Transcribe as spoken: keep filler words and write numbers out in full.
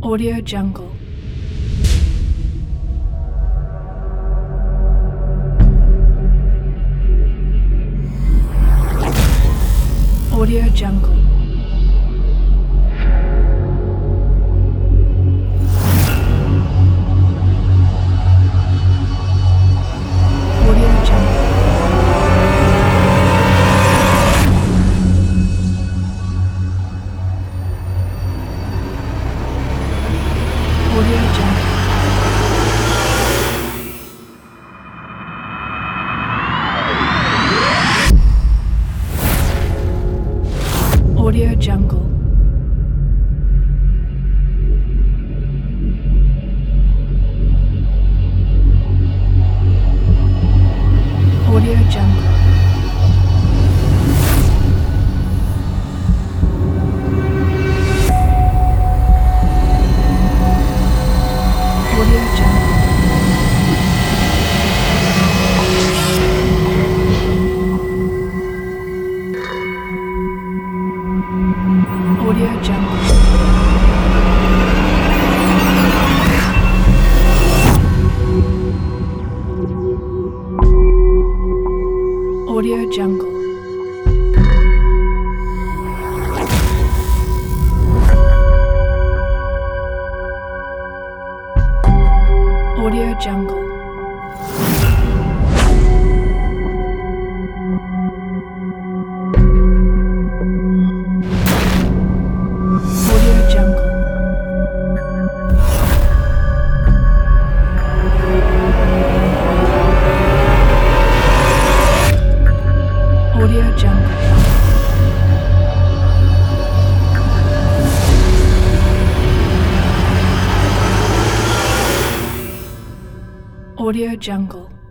Audio Jungle. Audio Jungle. Audio Jungle. Audio Jungle. Audio Jungle. Audio Jungle. Audio Jungle. Audio Jungle. Audio Jungle. Audio Jungle. Audio Jungle. Audio Jungle. Audio Jungle.